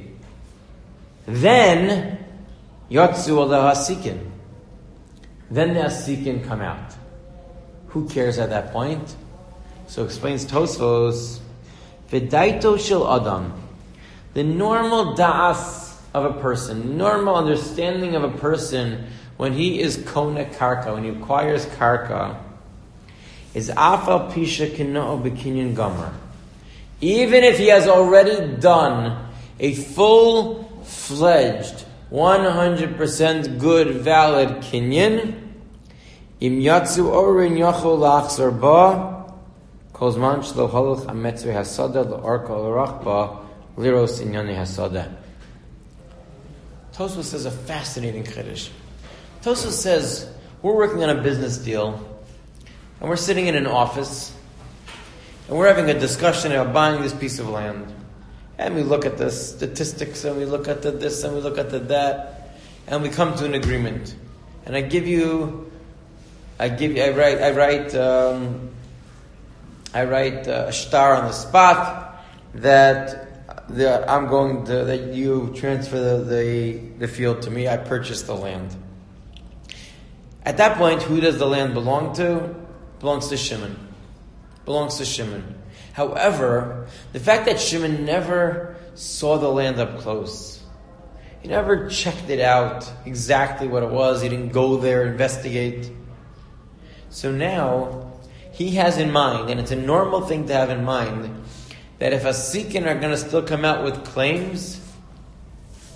Then Yotzu ala hasikin. Then the hasikin come out. Who cares at that point? So explains Tosfos, V'daito shel adam. The normal da'as of a person, normal understanding of a person when he is kona karka, when he acquires karka, is afal pisha kina'o b'kinyan gomer. Even if he has already done a full-fledged, one hundred percent good, valid kinyan, im yatsu orin yachol lachzor ba, kozman shlo holuch ametzri hasada l'orka l'rachba liros inyani hasada. Tosfos says a fascinating chiddush. Tosfos says we're working on a business deal, and we're sitting in an office, and we're having a discussion about buying this piece of land. And we look at the statistics, and we look at the this, and we look at the that, and we come to an agreement. And I give you, I give you, I write, I write, um, I write uh, a star on the spot that that I'm going to, that you transfer the, the the field to me. I purchase the land. At that point, who does the land belong to? Belongs to Shimon. Belongs to Shimon. However, the fact that Shimon never saw the land up close, he never checked it out exactly what it was, he didn't go there, investigate. So now, he has in mind, and it's a normal thing to have in mind, that if Hasikin are going to still come out with claims,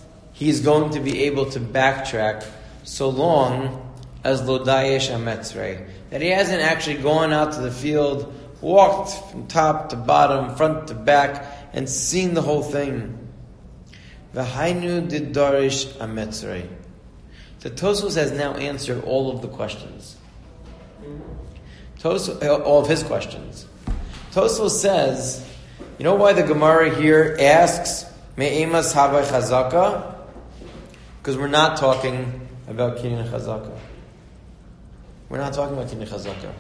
he's going to be able to backtrack so long as lo dayesh ametzrei, that he hasn't actually gone out to the field, walked from top to bottom, front to back, and seen the whole thing. V'hainu didarish ametzrei. The Tosfos has now answered all of the questions. Tosfos, all of his questions. Tosfos says, you know why the Gemara here asks me'emas havai chazaka? Because we're not talking about kinyan chazaka. We're not talking about kinyan chazaka.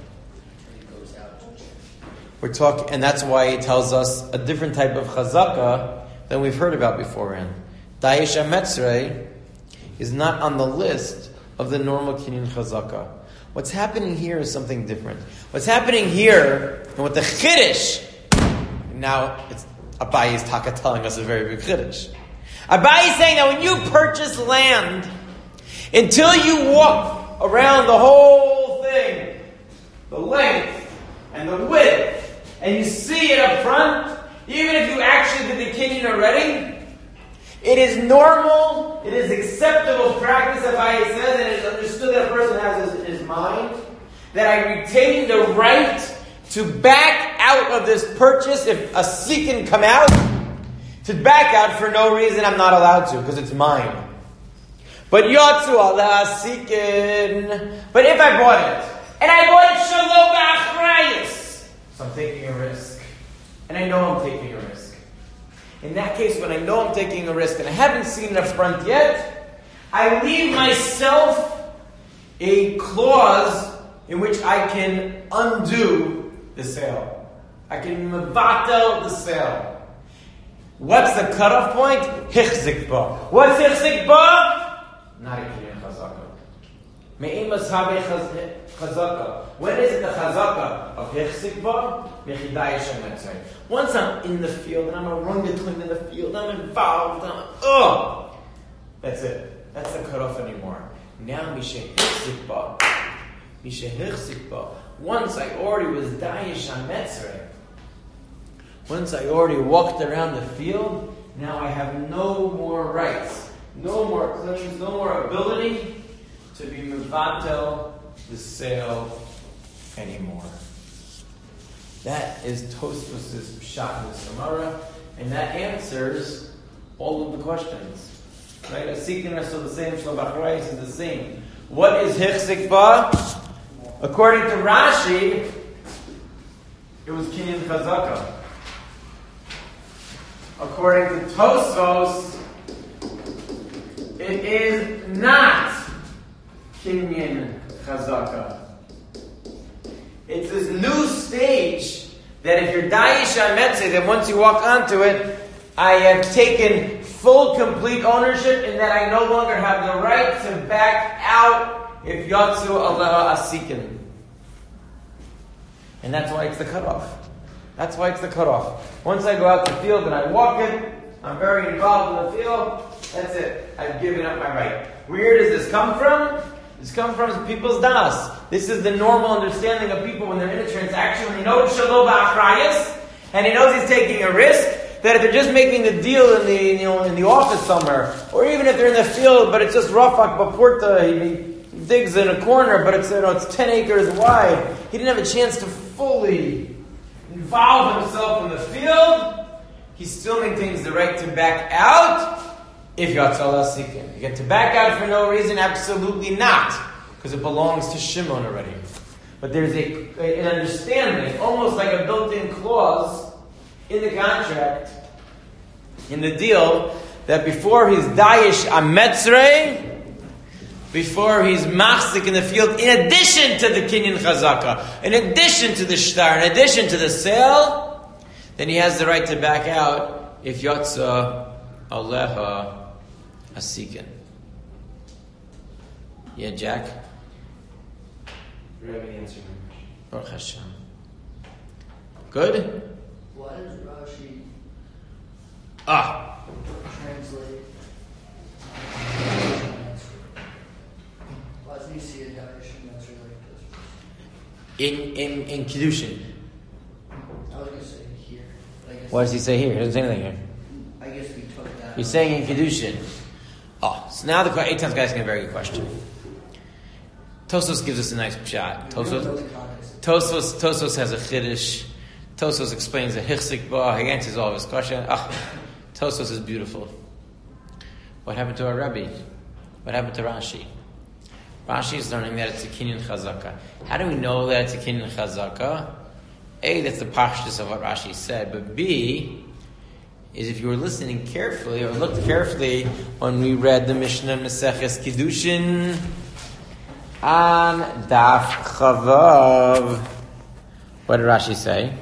We're talking, and that's why he tells us a different type of chazaka than we've heard about beforehand. Dayesh ametzrei is not on the list of the normal kinyan chazaka. What's happening here is something different. What's happening here, and what the chiddush, now it's Abayi's taka telling us a very big chiddush. Abayi is saying that when you purchase land, until you walk around the whole thing, the length and the width, and you see it up front, even if you actually did the kinyan already, it is normal, it is acceptable practice, Abayi says, and it is understood that a person has in his mind, that I retain the right to back out of this purchase if a seekin come out, to back out for no reason I'm not allowed to, because it's mine. But yotzu ala seekin. But if I bought it, and I bought it shalom ba'achrayus, so I'm taking a risk, and I know I'm taking a risk. In that case, when I know I'm taking a risk and I haven't seen it up front yet, I leave myself a clause in which I can undo the sale. I can mevatel the sale. What's the cutoff point? Hichzik ba. What's hichzik ba? Not a kinyan chazaka. Me'imas habe chazaka. When is it the chazaka of hichzik ba? Mechidayesh ametzrei. Once I'm in the field and I'm a run between in the field, I'm involved. I'm oh, that's it. That's the cutoff anymore. Now mishe hichzik ba. Mishe hichzik ba. Once I already was dayesh ametzrei. Once I already walked around the field, now I have no more rights, no more claims, no more ability to be mevatel the sale anymore. That is Tosfos' pshat in the Gemara, and that answers all of the questions. Right? A seeking are still the same, Shlom Bachrayis is the same. What is Hichzik Ba? According to Rashi, it was Kinyan Chazaka. According to Tosfos, it is not Kinyan Chazaka. It's this new stage that if you're Dayesh Ametzrei, then once you walk onto it, I have taken full, complete ownership in that I no longer have the right to back out if Yatsu Allah Asikin. And that's why it's the cutoff. That's why it's the cutoff. Once I go out to the field and I walk it, I'm very involved in the field, that's it. I've given up my right. Where does this come from? This comes from people's das. This is the normal understanding of people when they're in a transaction. When they know it's shalom ba'achrayus, and he knows he's taking a risk, that if they're just making the deal in the you know in the office somewhere, or even if they're in the field, but it's just rafak bapurta, he, he digs in a corner, but it's you know it's ten acres wide. He didn't have a chance to fully involve himself in the field. He still maintains the right to back out. If Yatzal Asikin, you get to back out for no reason, absolutely not, because it belongs to Shimon already. But there's a, a an understanding, almost like a built-in clause in the contract, in the deal, that before he's Dayesh Ametzrei, before he's Machzik in the field, in addition to the Kinyan Chazaka, in addition to the Shtar, in addition to the sale, then he has the right to back out if Yatza Aleha Asikin. Yeah, Jack? Do you have any answer? Baruch Hashem. Good? Why does Rashi Ah. translate? Why doesn't he see a definition that's like this? In in in Kiddushin. I was going to say here. But I guess What does he say here? He doesn't say anything here. I guess we took that. He's saying in Kiddushin. Oh, so now the Eitan's guy asking a very good question. Tosfos gives us a nice shot. Tosfos, Tosfos, Tosfos has a chiddush. Tosfos explains the hichzik ba. He answers all of his questions. Ah, Tosfos is beautiful. What happened to our Rebbe? What happened to Rashi? Rashi is learning that it's a kinyan chazaka. How do we know that it's a kinyan chazaka? A, that's the pashtus of what Rashi said. But B, is if you were listening carefully or looked carefully when we read the Mishnah Maseches Kiddushin on Daf Chavav. What did Rashi say?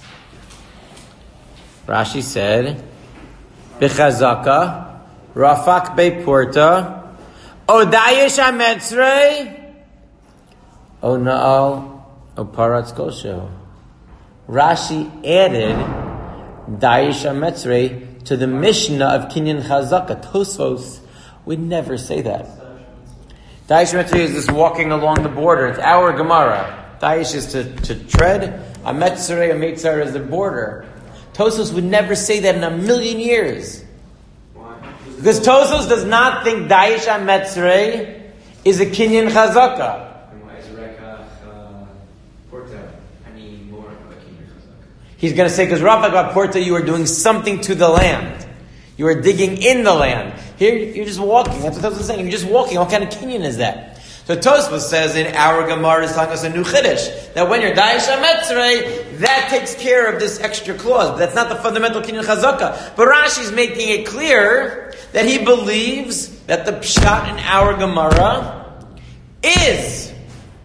Rashi said, B'chazaka, Rafak Be'porta, Odayish HaMetzrei, O Na'al, O Paratz Kosho. Rashi added Dayish HaMetzrei to the Mishnah of Kinyan Chazaka. Tosfos would never say that. Dayish HaMetzrei is this walking along the border. It's our Gemara. Dayish is to, to tread. A Metzrei, a Meitzar is the border. Tosfos would never say that in a million years. Why? Because Tosfos does not think Dayish HaMetzrei is a Kinyan Chazaka. And why is Rekach uh, Porta? I need more of a Kinyan Chazaka. He's going to say, because Rafak Porta, you are doing something to the land. You are digging in the land. Here, you're just walking. That's what Tosfos is saying. You're just walking. What kind of Kinyan is that? So Tosfos says in our Gemara is telling us a new chiddush that when you're Dayish HaMetzrei, that takes care of this extra clause. But that's not the fundamental Kinyan Chazaka. But Rashi's making it clear that he believes that the pshat in our Gemara is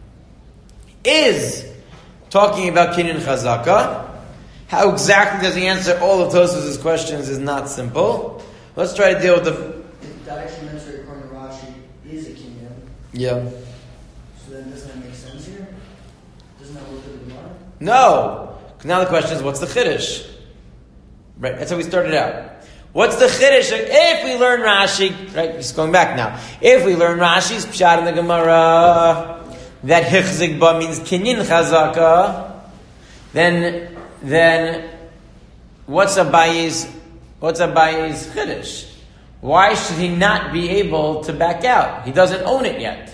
is talking about Kinyan Chazaka. How exactly does he answer all of Tosfos' questions is not simple. Let's try to deal with the. If Dayish HaMetzrei according to Rashi is a kinyan. Yeah. So then doesn't that make sense here? Doesn't that work with the Gemara? No. Now the question is, what's the chiddush? Right. That's how we started out. What's the chiddush? If we learn Rashi, right? Just going back now. If we learn Rashi's pshat in the Gemara that hichzik ba means kinyan chazaka, then then what's Abayi's what's Abayi's chiddush? Why should he not be able to back out? He doesn't own it yet.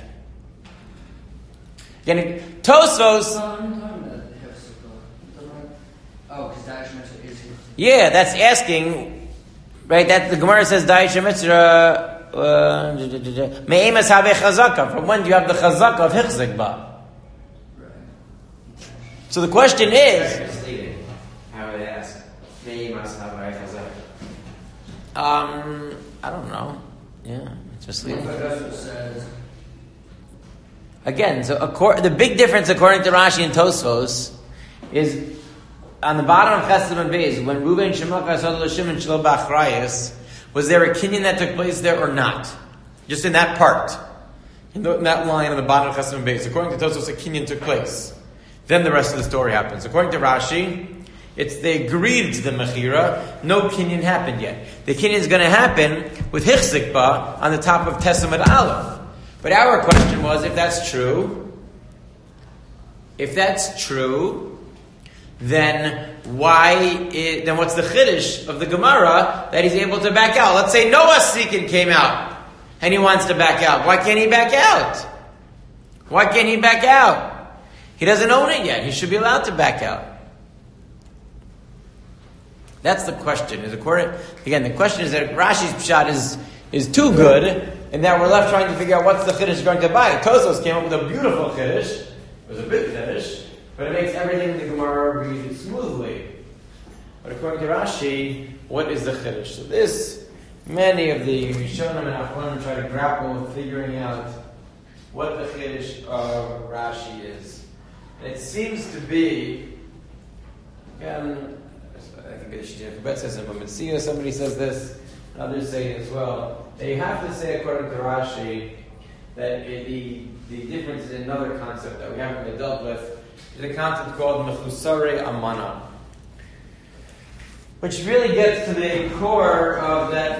Again, Tosfos. No, I'm talking about the Hefzikah. Oh, because Dayish HaMetzrei is here. Yeah, that's asking, right? That the Gemara says Dayish HaMetzrei me'emas have chazaka. From when do you have the chazaka of hichzik ba? Right. So the question is. Misleading. How would they ask? Me must have a Chazaka. Um, I don't know. Yeah, it's misleading. Tosfos says. Again, so accor- the big difference according to Rashi and Tosfos is on the bottom of Chesed and Beis, when Reuven Shemach Asad L'Shimon Shlo B'Achrayis, was there a kinyan that took place there or not? Just in that part, in, the, in that line on the bottom of Chesed and Beis. According to Tosfos, a kinyan took place. Then the rest of the story happens. According to Rashi, it's they agreed to the Mechira, no kinyan happened yet. The kinyan is going to happen with Hichzik Ba on the top of Tesamad Aleph. But our question was, if that's true, if that's true, then why, is, then what's the chiddush of the Gemara that he's able to back out? Let's say Noah Seekin came out, and he wants to back out. Why can't he back out? Why can't he back out? He doesn't own it yet. He should be allowed to back out. That's the question. Is according again, the question is that Rashi's pshat is is too good, and now we're left trying to figure out what's the chiddush going to buy. Tosfos came up with a beautiful chiddush. It was a big chiddush, but it makes everything in the Gemara read smoothly. But according to Rashi, what is the chiddush? So this, many of the Rishonim and Achronim try to grapple with figuring out what the chiddush of Rashi is. And it seems to be, again, I think it should be says in Bamitzia, somebody says this, others say it as well. That you have to say, according to Rashi, that it, the the difference is another concept that we haven't really dealt with. Is a concept called Mechusare Amana, which really gets to the core of that.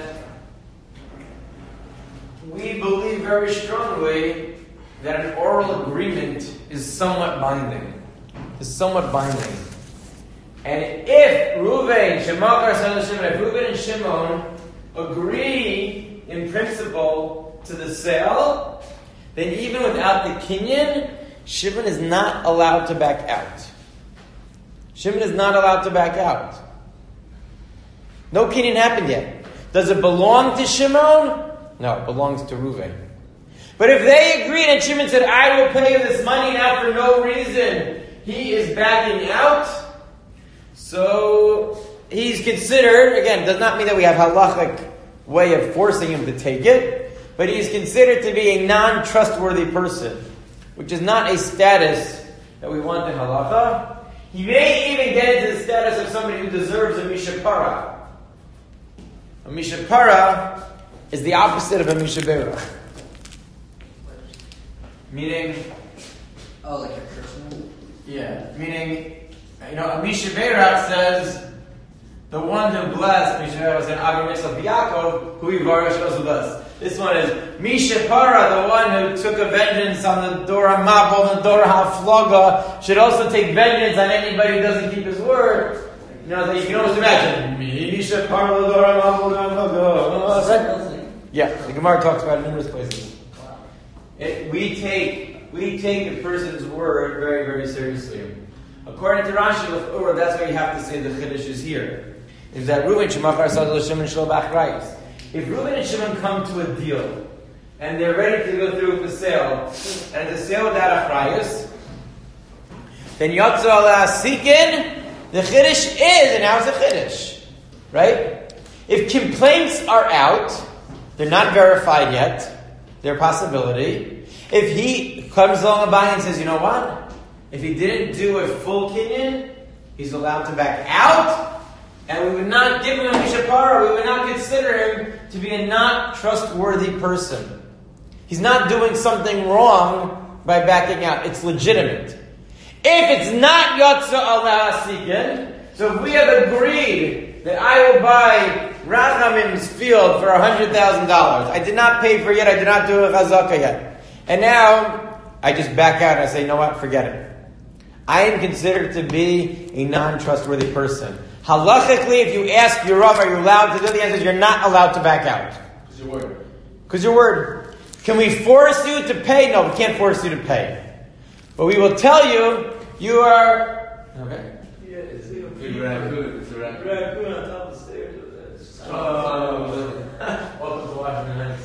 We believe very strongly that an oral agreement is somewhat binding. Is somewhat binding. And if Reuven, Shemachar, son of Shimon, if Reuven and Shimon agree in principle to the sale, then even without the kinyan, Shimon is not allowed to back out. Shimon is not allowed to back out. No kinyan happened yet. Does it belong to Shimon? No, it belongs to Reuven. But if they agreed and Shimon said, I will pay you this money now for no reason, he is backing out, so he's considered, again, does not mean that we have halachic way of forcing him to take it, but he is considered to be a non-trustworthy person, which is not a status that we want in halacha. He may even get into the status of somebody who deserves a mishapara. A mishapara is the opposite of a mishaberach. Meaning, Oh, like your personal? yeah, meaning, you know, a mishaberach says, the one who blessed, Mishaberach was an Agar Mitzvah Yaakov, who Yivarash also does. This one is Mishapara, the one who took a vengeance on the Dora Mabel, the Dora Haflaga, should also take vengeance on anybody who doesn't keep his word. You know, that you can almost imagine. Mishapara, the Dora Mabel, the Haflaga. Yeah, the Gemara talks about it in numerous places. It, we take we take the person's word very, very seriously. According to Rashi, or that's why you have to say the Chiddush is here. Is that Reuven Shemachar Sadal Shimon Shlo Bachrayis. If Reuven and Shimon come to a deal and they're ready to go through with the sale, and it's a sale without achrayus, then Yotza Ala Sikin, the Chiddush is, and now it's a Chiddush. Right? If complaints are out, they're not verified yet, they're a possibility. If he comes along and says, you know what? If he didn't do a full kinyan, he's allowed to back out, and we would not give him a mishapara, we would not consider him to be a not trustworthy person. He's not doing something wrong by backing out. It's legitimate. If it's not yotza ala sikin, so if we have agreed that I will buy Rachamim's field for one hundred thousand dollars, I did not pay for it yet, I did not do a chazaka yet, and now I just back out and I say, you know what, forget it. I am considered to be a non-trustworthy person. Halachically, if you ask your Rav, are you allowed to do, the answer is you're not allowed to back out. Because your word. Because your word. Can we force you to pay? No, we can't force you to pay. But we will tell you, you are... Okay. Yeah, it's a raccoon. It's a raccoon. Raccoon on top of the stairs. Oh, welcome to Washington Heights.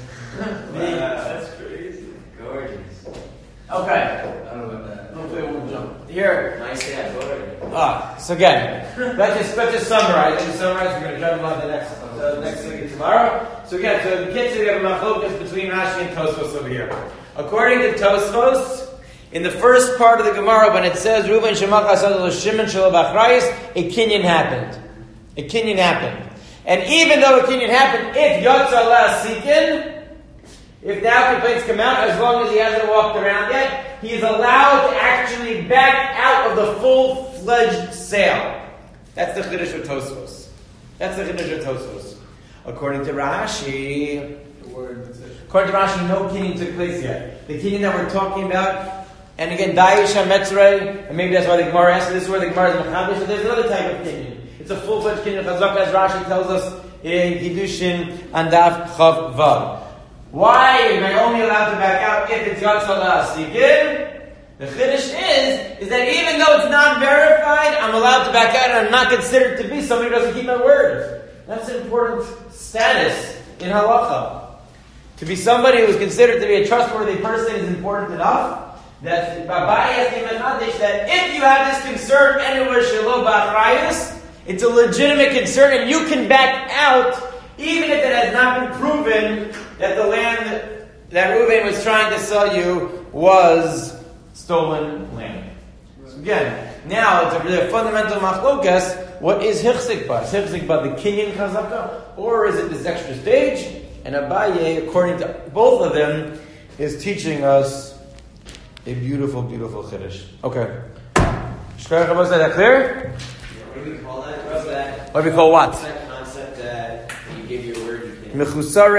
That's crazy. Gorgeous. Okay. I don't know about that. Hopefully it won't jump. Here. Nice to have gorgeous. Ah, so again, let's just let's just summarize. Let's just summarize. We're going to jump on the next uh, next thing tomorrow. So again, so the kids, we have a machlokas between Rashi and Tosfos over here. According to Tosfos, in the first part of the Gemara, when it says Reuven Shemach Asad Shimon Shelo Bachrayis, a kinyan happened. A kinyan happened, and even though a kinyan happened, if Yotza La Sikin, if now complaints come out, as long as he hasn't walked around yet, he is allowed to actually back out of the full-fledged sale. That's the Chiddush of Tosfos. That's the Chiddush of Tosfos. According to Rashi, The word. according to Rashi, no kinyan took place yet. The kinyan that we're talking about, and again, Dayish HaMetzrei, and maybe that's why the Gemara asked, this is where the Gemara is Mechaber, so there's another type of kinyan. It's a full-fledged kinyan Chazak, as Rashi tells us in Kiddushin and Daf Chav Vav. Why am I only allowed to back out if it's Yotza La Sikin? The Chiddush is, is that even though it's not verified, I'm allowed to back out and I'm not considered to be somebody who doesn't keep my word. That's an important status in halacha. To be somebody who is considered to be a trustworthy person is important enough that Babai asked him that if you have this concern anywhere Shelo Bachrayus, it's a legitimate concern and you can back out even if it has not been proven that the land that Reuven was trying to sell you was stolen land. So again, now it's a really a fundamental machlokas. What is hichzik ba? Is hichzik ba the kinyan chazaka, or is it this extra stage? And Abaye, according to both of them, is teaching us a beautiful, beautiful chiddush. Okay. Shkar, was that clear? What do we call that? What's that? What do we call what? What's that concept that when you give your word, you can't? Mechusare